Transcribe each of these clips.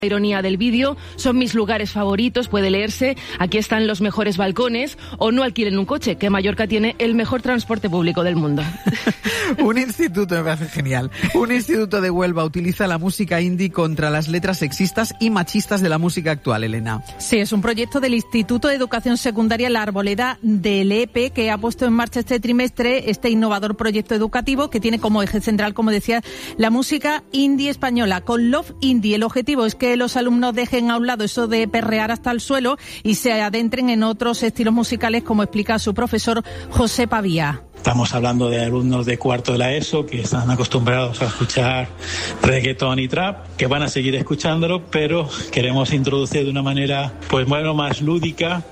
La ironía del vídeo: son mis lugares favoritos, puede leerse, aquí están los mejores balcones, o no alquilen un coche, que Mallorca tiene el mejor transporte público del mundo. Un instituto, me parece genial, un instituto de Huelva utiliza la música indie contra las letras sexistas y machistas de la música actual, Elena. Sí, es un proyecto del Instituto de Educación Secundaria La Arboleda del EPE que ha puesto en marcha este trimestre este innovador proyecto educativo que tiene como eje central, como decía, la música indie española, con Love Indie. El objetivo es que los alumnos dejen a un lado eso de perrear hasta el suelo y se adentren en otros estilos musicales, como explica su profesor José Pavía. Estamos hablando de alumnos de cuarto de la ESO que están acostumbrados a escuchar reggaetón y trap, que van a seguir escuchándolo, pero queremos introducir de una manera, más lúdica,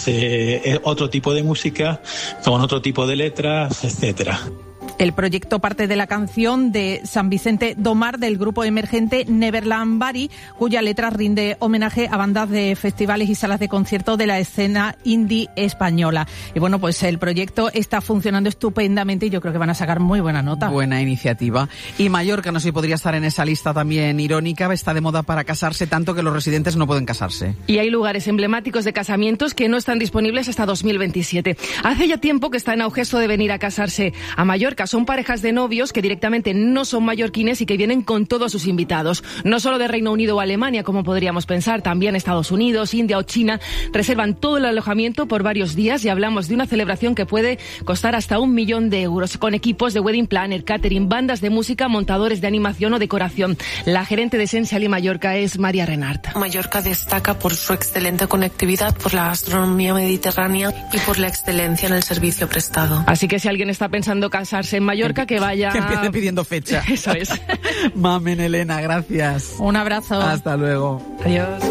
otro tipo de música, con otro tipo de letras, etcétera. El proyecto parte de la canción de San Vicente Domar del grupo emergente Neverland Bari, cuya letra rinde homenaje a bandas de festivales y salas de concierto de la escena indie española. Y bueno, pues el proyecto está funcionando estupendamente y yo creo que van a sacar muy buena nota. Buena iniciativa. Y Mallorca, no sé si podría estar en esa lista también irónica, está de moda para casarse tanto que los residentes no pueden casarse. Y hay lugares emblemáticos de casamientos que no están disponibles hasta 2027. Hace ya tiempo que está en auge esto de venir a casarse a Mallorca. Son parejas de novios que directamente no son mallorquines y que vienen con todos sus invitados. No solo de Reino Unido o Alemania, como podríamos pensar, también Estados Unidos, India o China reservan todo el alojamiento por varios días y hablamos de una celebración que puede costar hasta 1 millón de euros, con equipos de wedding planner, catering, bandas de música, montadores de animación o decoración. La gerente de Essential y Mallorca es María Renart. Mallorca destaca por su excelente conectividad, por la gastronomía mediterránea y por la excelencia en el servicio prestado. Así que si alguien está pensando casarse en Mallorca, que vaya... Que empiece pidiendo fecha. Eso es. Mamen, Elena, gracias. Un abrazo. Hasta luego. Adiós.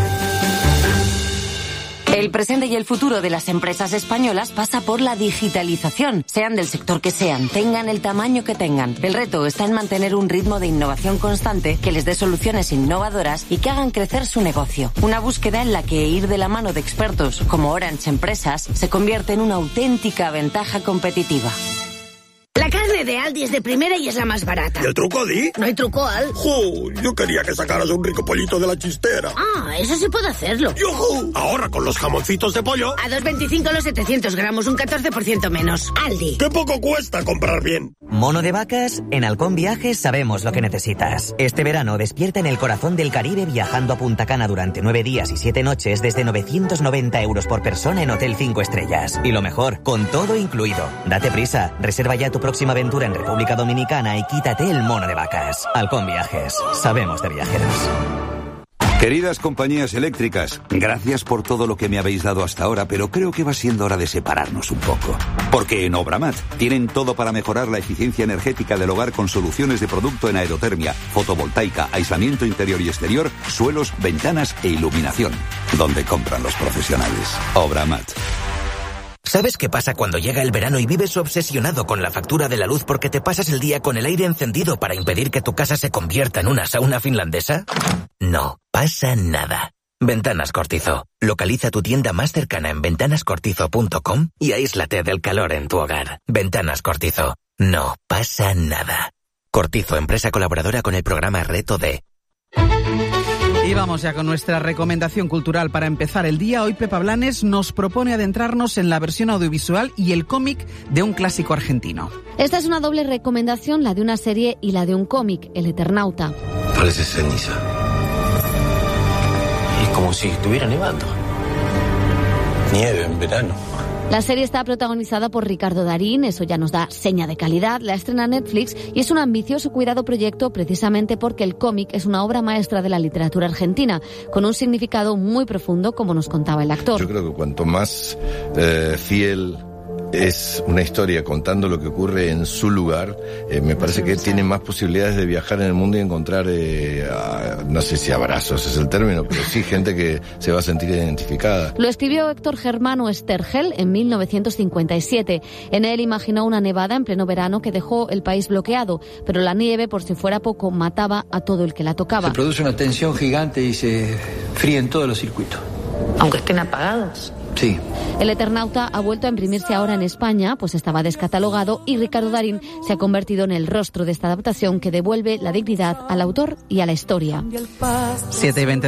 El presente y el futuro de las empresas españolas pasa por la digitalización, sean del sector que sean, tengan el tamaño que tengan. El reto está en mantener un ritmo de innovación constante que les dé soluciones innovadoras y que hagan crecer su negocio. Una búsqueda en la que ir de la mano de expertos como Orange Empresas se convierte en una auténtica ventaja competitiva. La carne de Aldi es de primera y es la más barata. ¿Y el truco, Di? ¿No hay truco, Al? ¡Jo! Yo quería que sacaras un rico pollito de la chistera. Ah, eso sí puedo hacerlo. ¡Yujú! Ahora con los jamoncitos de pollo. A 2,25 los 700 gramos, un 14% menos. Aldi. ¡Qué poco cuesta comprar bien! Mono de vacas, en Halcón Viajes sabemos lo que necesitas. Este verano despierta en el corazón del Caribe viajando a Punta Cana durante 9 días y 7 noches desde 990 euros por persona en Hotel 5 estrellas. Y lo mejor, con todo incluido. Date prisa, reserva ya tu próxima aventura en República Dominicana y quítate el mono de vacas. Halcón Viajes, sabemos de viajeros. Queridas compañías eléctricas, gracias por todo lo que me habéis dado hasta ahora, pero creo que va siendo hora de separarnos un poco. Porque en Obramat tienen todo para mejorar la eficiencia energética del hogar con soluciones de producto en aerotermia, fotovoltaica, aislamiento interior y exterior, suelos, ventanas e iluminación. Donde compran los profesionales. Obramat. ¿Sabes qué pasa cuando llega el verano y vives obsesionado con la factura de la luz porque te pasas el día con el aire encendido para impedir que tu casa se convierta en una sauna finlandesa? No pasa nada. Ventanas Cortizo. Localiza tu tienda más cercana en ventanascortizo.com y aíslate del calor en tu hogar. Ventanas Cortizo. No pasa nada. Cortizo, empresa colaboradora con el programa Reto D. Y vamos ya con nuestra recomendación cultural para empezar el día. Hoy Pepa Blanes nos propone adentrarnos en la versión audiovisual y el cómic de un clásico argentino. Esta es una doble recomendación, la de una serie y la de un cómic, El Eternauta. Parece ceniza. Es como si estuviera nevando. Nieve en verano. La serie está protagonizada por Ricardo Darín, eso ya nos da seña de calidad. La estrena Netflix y es un ambicioso cuidado proyecto precisamente porque el cómic es una obra maestra de la literatura argentina, con un significado muy profundo, como nos contaba el actor. Yo creo que cuanto más fiel es una historia contando lo que ocurre en su lugar, me parece que tiene más posibilidades de viajar en el mundo y encontrar, no sé si abrazos es el término, pero sí gente que se va a sentir identificada. Lo escribió Héctor Germano Estergel en 1957. En él imaginó una nevada en pleno verano que dejó el país bloqueado, pero la nieve, por si fuera poco, mataba a todo el que la tocaba. Se produce una tensión gigante y se fríen todos los circuitos. Aunque estén apagados. Sí. El Eternauta ha vuelto a imprimirse ahora en España, pues estaba descatalogado, y Ricardo Darín se ha convertido en el rostro de esta adaptación que devuelve la dignidad al autor y a la historia. 7:20